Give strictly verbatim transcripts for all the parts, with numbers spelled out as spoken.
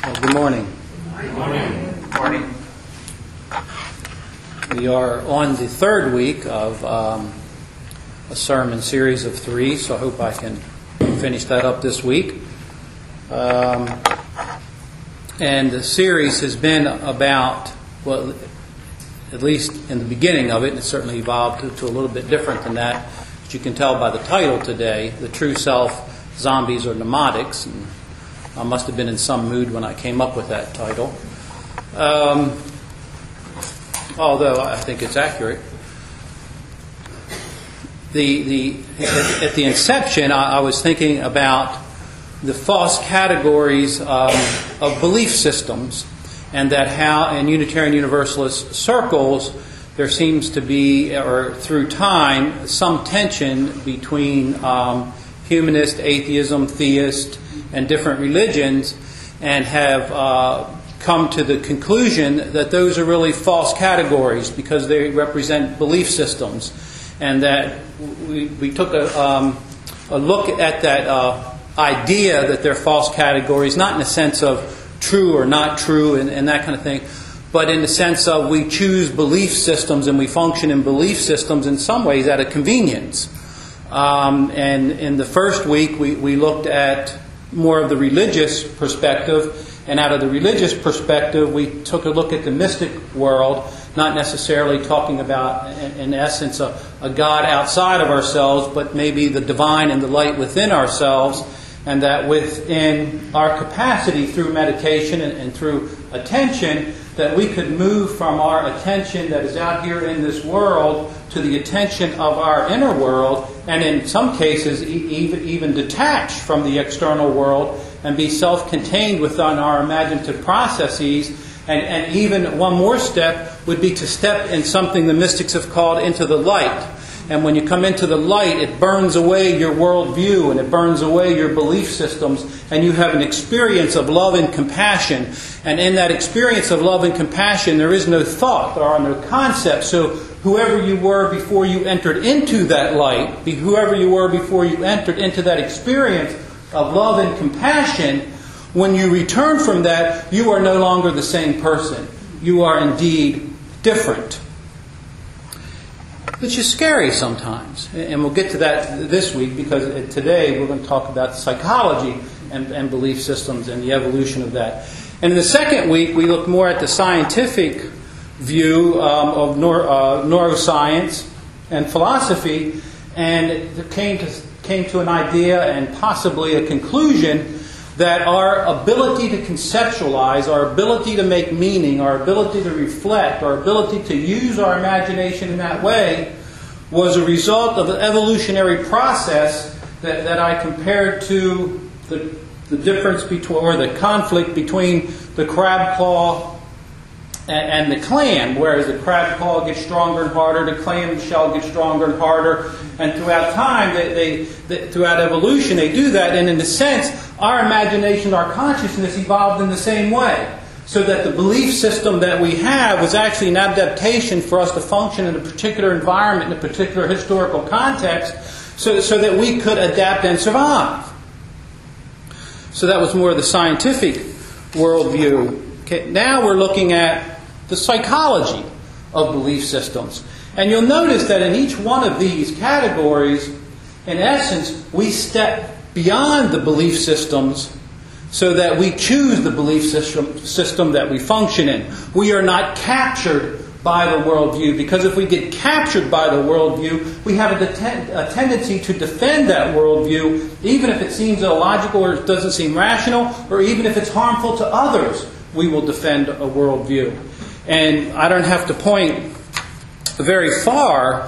Well, good morning. Good morning. Good morning. We are on the third week of um, a sermon series of three, so I hope I can finish that up this week. Um, and the series has been about, well, at least in the beginning of it, and it certainly evolved to, to a little bit different than that, as you can tell by the title today, The True Self, Zombies or Mnemonics. And I must have been in some mood when I came up with that title. Um, although I think it's accurate. The the at, at the inception, I, I was thinking about the false categories um, of belief systems, and that how in Unitarian Universalist circles there seems to be, or through time, some tension between um, humanist, atheism, theist, and different religions, and have uh, come to the conclusion that those are really false categories because they represent belief systems, and that we, we took a, um, a look at that uh, idea that they're false categories, not in the sense of true or not true and, and that kind of thing, but in the sense of we choose belief systems and we function in belief systems in some ways out of convenience. Um, and in the first week we, we looked at more of the religious perspective, and out of the religious perspective we took a look at the mystic world, not necessarily talking about in, in essence a, a God outside of ourselves, but maybe the divine and the light within ourselves, and that within our capacity through meditation and, and through attention, that we could move from our attention that is out here in this world to the attention of our inner world, and in some cases e- even, even detach from the external world and be self-contained within our imaginative processes. And, and even one more step would be to step in something the mystics have called into the light. And when you come into the light, it burns away your worldview and it burns away your belief systems, and you have an experience of love and compassion. And in that experience of love and compassion, there is no thought, there are no concepts. So whoever you were before you entered into that light, whoever you were before you entered into that experience of love and compassion, when you return from that, you are no longer the same person. You are indeed different. Which is scary sometimes. And we'll get to that this week, because today we're going to talk about psychology and, and belief systems and the evolution of that. And in the second week, we look more at the scientific view um, of neuro, uh, neuroscience and philosophy, and it came to, came to an idea and possibly a conclusion that our ability to conceptualize, our ability to make meaning, our ability to reflect, our ability to use our imagination in that way was a result of an evolutionary process that, that I compared to the, the difference between, or the conflict between the crab claw and, and the clam, whereas the crab claw gets stronger and harder, the clam shell gets stronger and harder, and throughout time, they, they, they, throughout evolution, they do that, and in a sense, our imagination, our consciousness evolved in the same way. So that the belief system that we have was actually an adaptation for us to function in a particular environment, in a particular historical context, so, so that we could adapt and survive. So that was more of the scientific worldview. Okay, now we're looking at the psychology of belief systems. And you'll notice that in each one of these categories, in essence, we step beyond the belief systems so that we choose the belief system, system that we function in. We are not captured by the worldview, because if we get captured by the worldview, we have a, deten- a tendency to defend that worldview, even if it seems illogical or it doesn't seem rational, or even if it's harmful to others, we will defend a worldview. And I don't have to point very far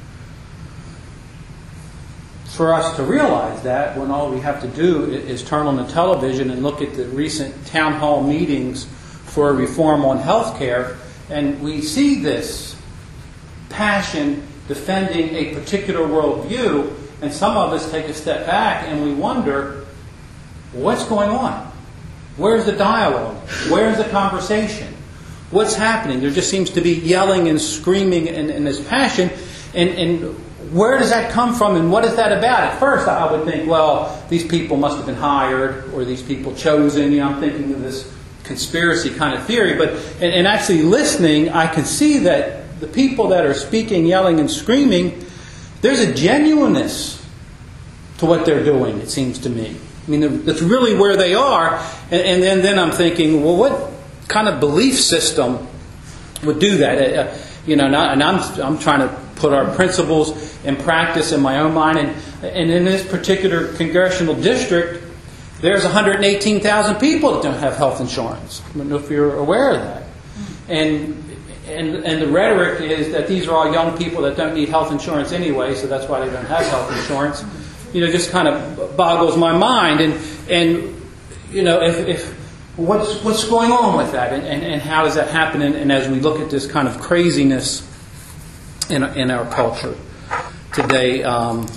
for us to realize that, when all we have to do is turn on the television and look at the recent town hall meetings for reform on health care, and we see this passion defending a particular worldview, and some of us take a step back and we wonder, what's going on? Where's the dialogue? Where's the conversation? What's happening? There just seems to be yelling and screaming and, and this passion, and, and where does that come from and what is that about? At first I would think, well, these people must have been hired or these people chosen. You know, I'm thinking of this conspiracy kind of theory. But and, and actually listening, I can see that the people that are speaking, yelling, and screaming, there's a genuineness to what they're doing, it seems to me. I mean, that's really where they are. And, and then, then I'm thinking, well, what kind of belief system would do that? Uh, you know, and, I, and I'm I'm trying to put our principles in practice in my own mind. And, and in this particular congressional district, there's one hundred eighteen thousand people that don't have health insurance. I don't know if you're aware of that. And and and the rhetoric is that these are all young people that don't need health insurance anyway, so that's why they don't have health insurance. You know, just kind of boggles my mind. And and you know, if, if what's what's going on with that, and, and, and how does that happen? And, and as we look at this kind of craziness in in our culture today, um,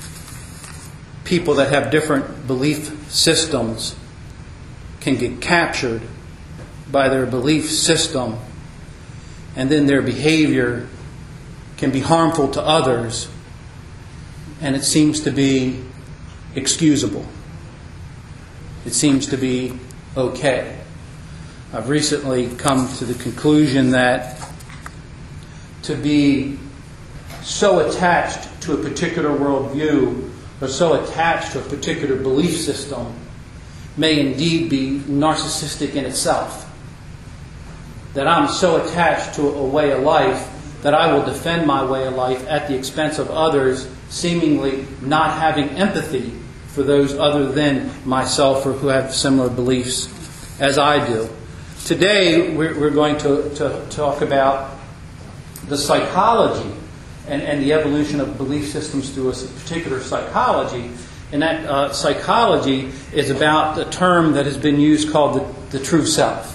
people that have different belief systems can get captured by their belief system, and then their behavior can be harmful to others, and it seems to be excusable. It seems to be okay. I've recently come to the conclusion that to be so attached to a particular worldview or so attached to a particular belief system may indeed be narcissistic in itself. That I'm so attached to a way of life that I will defend my way of life at the expense of others, seemingly not having empathy for those other than myself or who have similar beliefs as I do. Today, we're, we're going to, to talk about the psychology and, and the evolution of belief systems through a particular psychology. And that uh, psychology is about a term that has been used called the, the true self.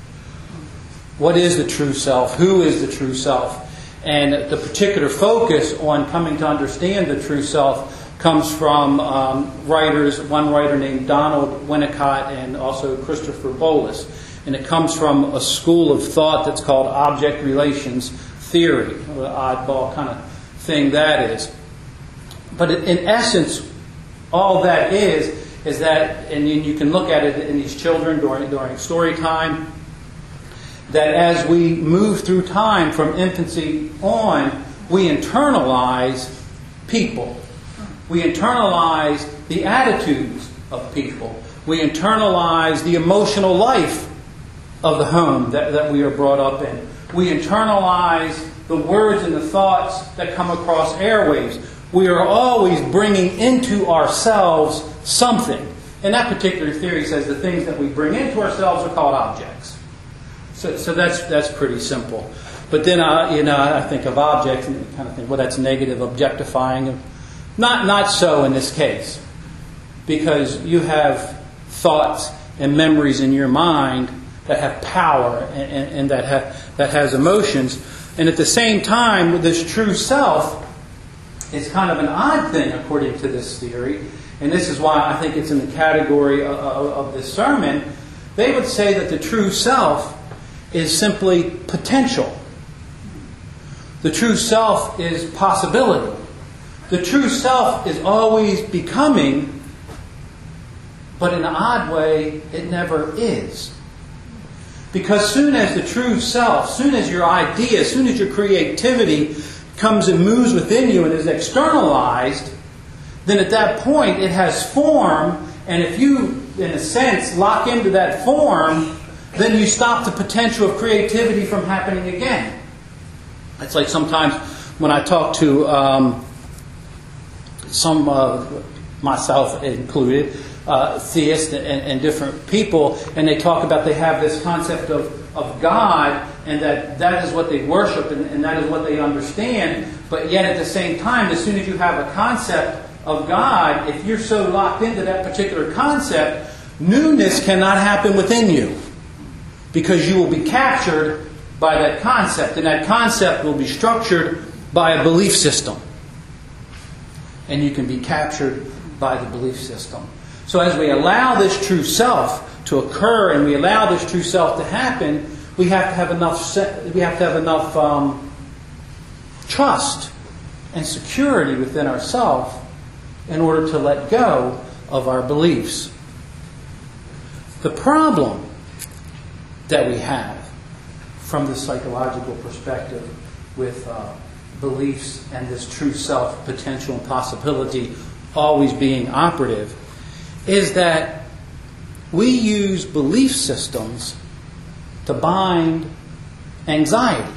What is the true self? Who is the true self? And the particular focus on coming to understand the true self comes from um, writers, one writer named Donald Winnicott and also Christopher Bollas. And it comes from a school of thought that's called object relations theory, or the oddball kind of thing that is. But in essence, all that is, is that, and you can look at it in these children during, during story time, that as we move through time from infancy on, we internalize people. We internalize the attitudes of people. We internalize the emotional life of the home that, that we are brought up in. We internalize the words and the thoughts that come across airwaves. We are always bringing into ourselves something. And that particular theory says the things that we bring into ourselves are called objects. So, so that's that's pretty simple. But then I, you know, I think of objects and kind of think, well, that's negative, objectifying. Not not so in this case, because you have thoughts and memories in your mind that have power and, and, and that have that has emotions. And at the same time, with this true self, it's kind of an odd thing according to this theory. And this is why I think it's in the category of, of, of this sermon. They would say that the true self is simply potential. The true self is possibility. The true self is always becoming, but in an odd way, it never is. Because soon as the true self, soon as your idea, soon as your creativity comes and moves within you and is externalized, then at that point it has form, and if you, in a sense, lock into that form, then you stop the potential of creativity from happening again. It's like sometimes when I talk to um, some, uh, myself included, uh, theists and, and different people, and they talk about they have this concept of, of God, and that that is what they worship and, and that is what they understand. But yet at the same time, as soon as you have a concept of God, if you're so locked into that particular concept, newness cannot happen within you. Because you will be captured by that concept. And that concept will be structured by a belief system. And you can be captured by the belief system. So as we allow this true self to occur and we allow this true self to happen, we have to have enough we have to have enough um, trust and security within ourselves in order to let go of our beliefs. The problem that we have from the psychological perspective with uh, beliefs and this true self, potential and possibility always being operative, is that we use belief systems to bind anxiety.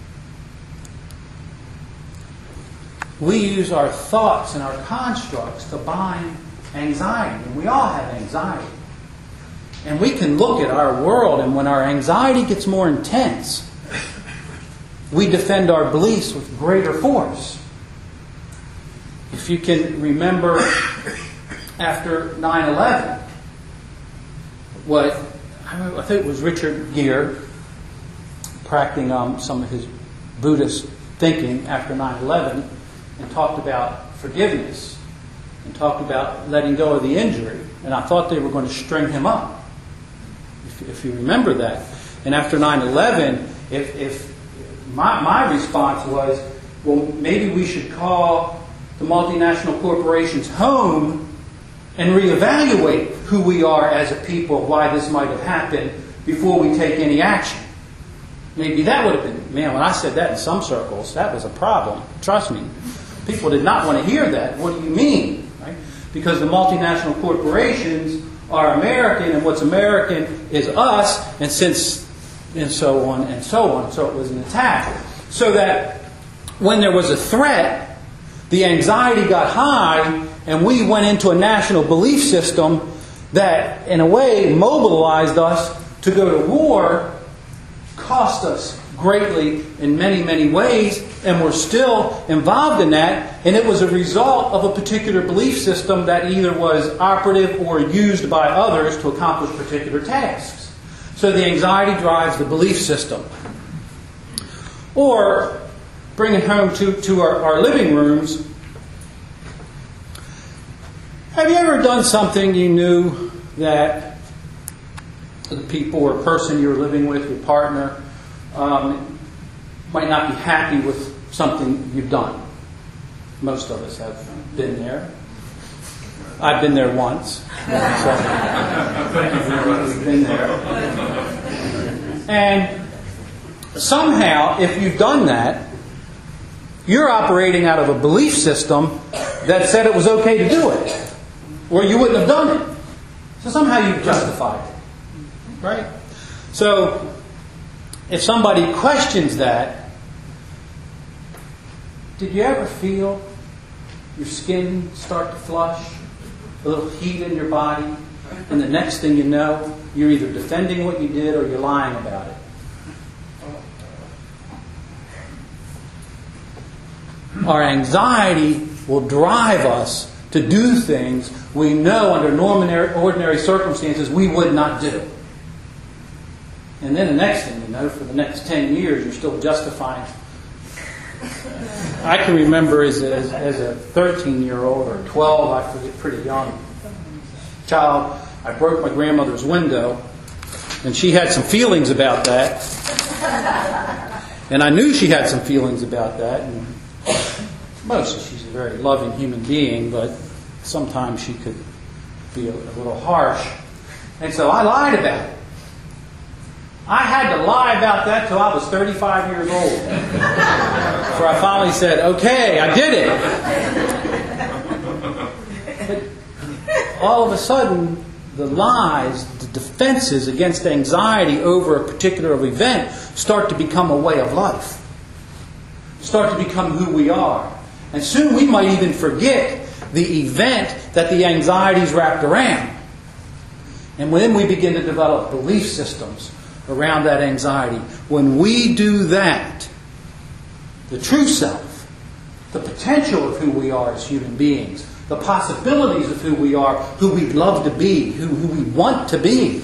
We use our thoughts and our constructs to bind anxiety. And we all have anxiety. And we can look at our world, and when our anxiety gets more intense, we defend our beliefs with greater force. If you can remember after nine eleven, what I think it was Richard Gere practicing um, some of his Buddhist thinking after nine eleven, and talked about forgiveness and talked about letting go of the injury. And I thought they were going to string him up, if, if you remember that. And after nine eleven, if, if my, my response was, well, maybe we should call the multinational corporations home and reevaluate who we are as a people, why this might have happened, before we take any action. Maybe that would have been, man, when I said that in some circles, that was a problem. Trust me. People did not want to hear that. What do you mean? Right? Because the multinational corporations are American, and what's American is us, and since, and so on and so on. So it was an attack. So that when there was a threat, the anxiety got high, and we went into a national belief system that, in a way, mobilized us to go to war, cost us greatly in many, many ways, and we're still involved in that. And it was a result of a particular belief system that either was operative or used by others to accomplish particular tasks. So the anxiety drives the belief system. Or, bring it home to, to our, our living rooms, have you ever done something you knew that the people or person you're living with, your partner, um, might not be happy with something you've done? Most of us have been there. I've been there once. So we've been there. And somehow, if you've done that, you're operating out of a belief system that said it was okay to do it, or you wouldn't have done it. So somehow you've justified it. Right? So, if somebody questions that, did you ever feel your skin start to flush, a little heat in your body, and the next thing you know, you're either defending what you did or you're lying about it? Our anxiety will drive us to do things we know under ordinary, ordinary circumstances we would not do. And then the next thing you know, for the next ten years, you're still justifying. I can remember as a, as, as a thirteen-year-old or twelve, I forget, pretty young child, I broke my grandmother's window, and she had some feelings about that. And I knew she had some feelings about that. And mostly she's a very loving human being, but sometimes she could be a, a little harsh. And so I lied about it. I had to lie about that till I was thirty-five years old. Before I finally said, okay, I did it. But all of a sudden, the lies, the defenses against anxiety over a particular event start to become a way of life. Start to become who we are. And soon we might even forget the event that the anxiety is wrapped around. And then we begin to develop belief systems around that anxiety. When we do that, the true self, the potential of who we are as human beings, the possibilities of who we are, who we'd love to be, who, who we want to be,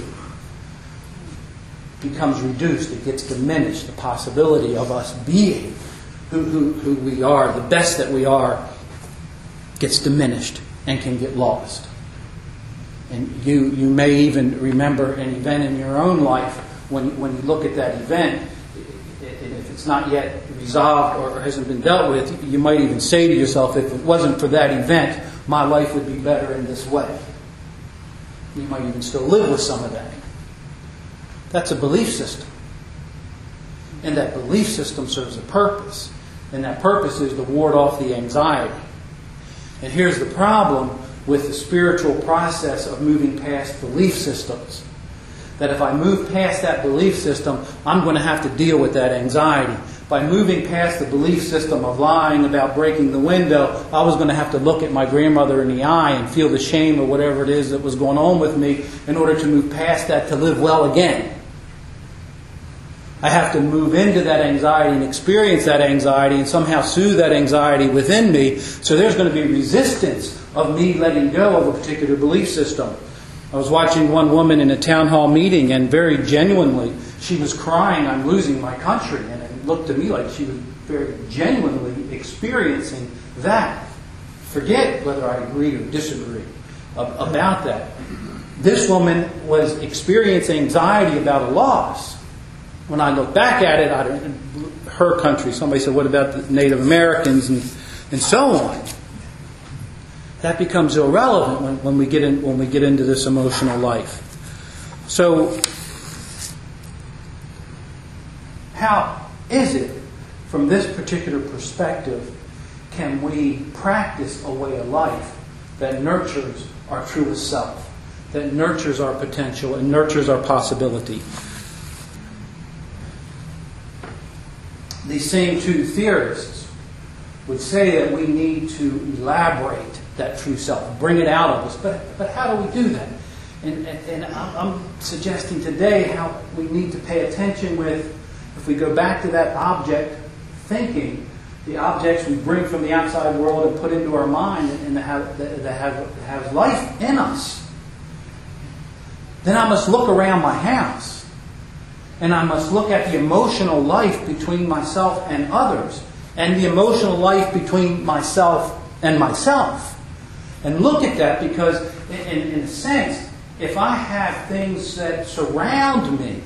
becomes reduced. It gets diminished. The possibility of us being who, who, who we are, the best that we are, gets diminished and can get lost. And you, you may even remember an event in your own life when, when you look at that event, and if it's it's not yet resolved or hasn't been dealt with, you might even say to yourself, if it wasn't for that event, my life would be better in this way. You might even still live with some of that. That's a belief system. And that belief system serves a purpose. And that purpose is to ward off the anxiety. And here's the problem with the spiritual process of moving past belief systems. That if I move past that belief system, I'm going to have to deal with that anxiety. By moving past the belief system of lying about breaking the window, I was going to have to look at my grandmother in the eye and feel the shame or whatever it is that was going on with me in order to move past that to live well again. I have to move into that anxiety and experience that anxiety and somehow soothe that anxiety within me. So there's going to be resistance of me letting go of a particular belief system. I was watching one woman in a town hall meeting, and very genuinely, she was crying, "I'm losing my country." And it looked to me like she was very genuinely experiencing that. Forget whether I agree or disagree about that. This woman was experiencing anxiety about a loss. When I look back at it, I don't, her country, somebody said, what about the Native Americans and, and so on? That becomes irrelevant when, when we get in, when we get into this emotional life. So, how is it, from this particular perspective, can we practice a way of life that nurtures our truest self, that nurtures our potential and nurtures our possibility? These same two theorists would say that we need to elaborate that true self, bring it out of us. But but how do we do that? And, and, and I'm suggesting today how we need to pay attention with, if we go back to that object thinking, the objects we bring from the outside world and put into our mind and that have, that have, have life in us. Then I must look around my house. And I must look at the emotional life between myself and others. And the emotional life between myself and myself. And look at that because, in, in a sense, if I have things that surround me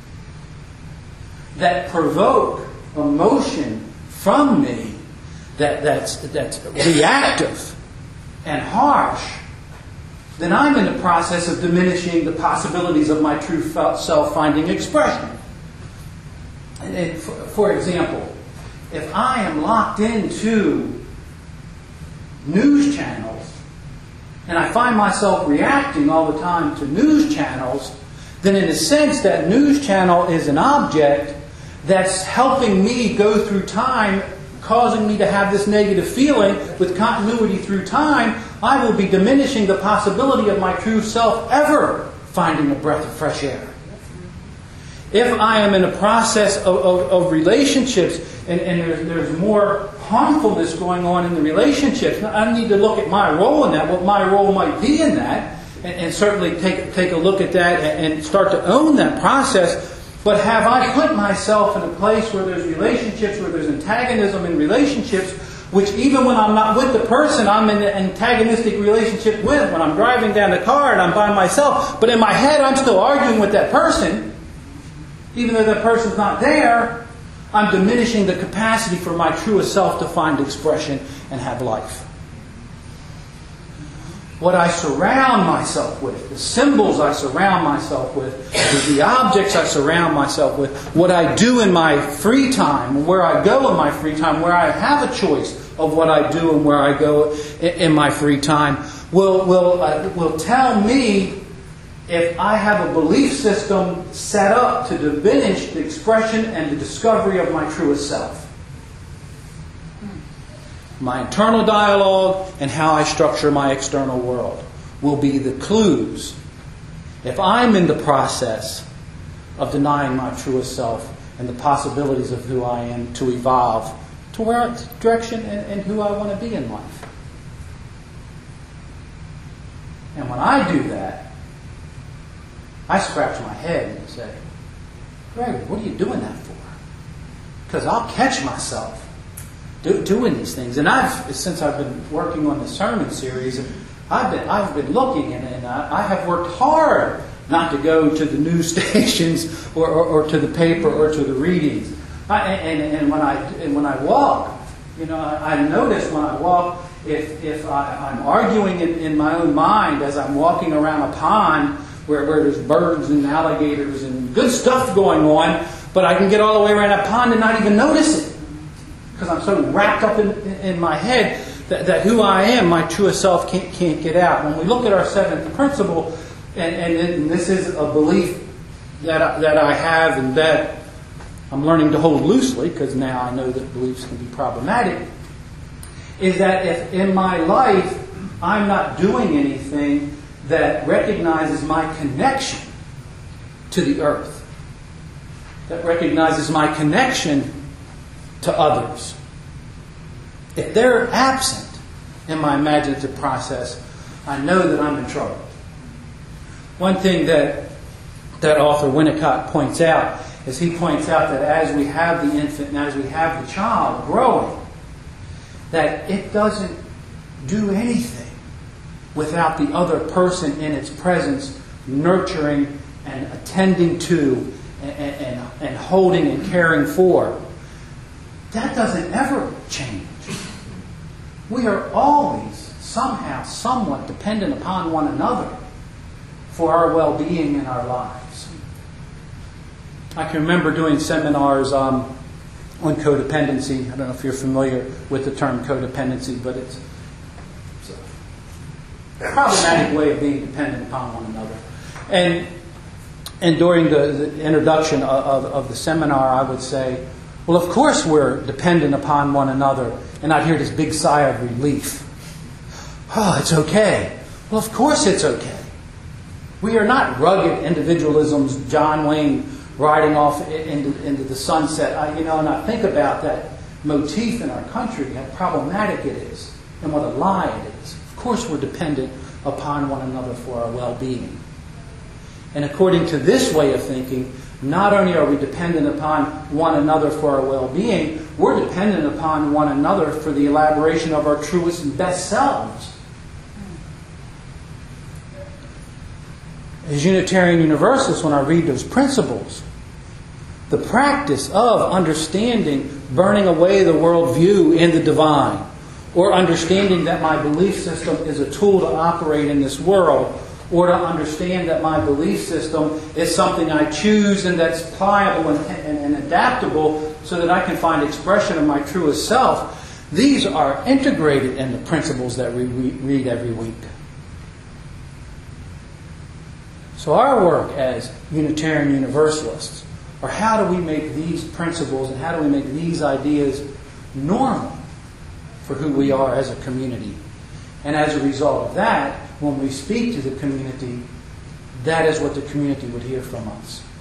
that provoke emotion from me that, that's, that's reactive and harsh, then I'm in the process of diminishing the possibilities of my true self finding expression. And for, for example, if I am locked into news channels and I find myself reacting all the time to news channels, then in a sense that news channel is an object that's helping me go through time, causing me to have this negative feeling with continuity through time. I will be diminishing the possibility of my true self ever finding a breath of fresh air. If I am in a process of, of, of relationships and, and there's, there's more harmfulness going on in the relationships, I need to look at my role in that, what my role might be in that, and, and certainly take, take a look at that and, and start to own that process. But have I put myself in a place where there's relationships, where there's antagonism in relationships, which even when I'm not with the person I'm in an antagonistic relationship with, when I'm driving down the car and I'm by myself, but in my head I'm still arguing with that person, even though that person's not there, I'm diminishing the capacity for my truest self to find expression and have life. What I surround myself with, the symbols I surround myself with, the objects I surround myself with, what I do in my free time, where I go in my free time, where I have a choice of what I do and where I go in my free time, will will uh, will tell me if I have a belief system set up to diminish the expression and the discovery of my truest self. My internal dialogue and how I structure my external world will be the clues. If I'm in the process of denying my truest self and the possibilities of who I am to evolve to where direction and, and who I want to be in life. And when I do that, I scratch my head and say, Gregory, what are you doing that for? Because I'll catch myself Do, doing these things, and I've since I've been working on the sermon series, I've been I've been looking, and, and I, I have worked hard not to go to the news stations or, or, or to the paper or to the readings. I, and, and when I and when I walk, you know, I, I notice when I walk, if if I, I'm arguing in, in my own mind as I'm walking around a pond where, where there's birds and alligators and good stuff going on, but I can get all the way around that pond and not even notice it because I'm so wrapped up in, in my head that, that who I am, my truest self, can't can't get out. When we look at our seventh principle, and, and, and this is a belief that I, that I have and that I'm learning to hold loosely because now I know that beliefs can be problematic, is that if in my life I'm not doing anything that recognizes my connection to the earth, that recognizes my connection to others, if they're absent in my imaginative process, I know that I'm in trouble. One thing that that author Winnicott points out is he points out that as we have the infant and as we have the child growing, that it doesn't do anything without the other person in its presence nurturing and attending to and, and, and holding and caring for. That doesn't ever change. We are always somehow, somewhat dependent upon one another for our well-being in our lives. I can remember doing seminars um, on codependency. I don't know if you're familiar with the term codependency, but it's, it's a problematic way of being dependent upon one another. And and during the, the introduction of, of, of the seminar, I would say, well, of course we're dependent upon one another. And I'd hear this big sigh of relief. Oh, it's okay. Well, of course it's okay. We are not rugged individualisms, John Wayne riding off into, into the sunset. I, you know, and I think about that motif in our country, how problematic it is, and what a lie it is. Of course we're dependent upon one another for our well-being. And according to this way of thinking, not only are we dependent upon one another for our well-being, we're dependent upon one another for the elaboration of our truest and best selves. As Unitarian Universalists, when I read those principles, the practice of understanding, burning away the worldview in the divine, or understanding that my belief system is a tool to operate in this world, or to understand that my belief system is something I choose and that's pliable and, and, and adaptable so that I can find expression of my truest self, these are integrated in the principles that we read every week. So our work as Unitarian Universalists, or how do we make these principles and how do we make these ideas normal for who we are as a community? And as a result of that, when we speak to the community, that is what the community would hear from us.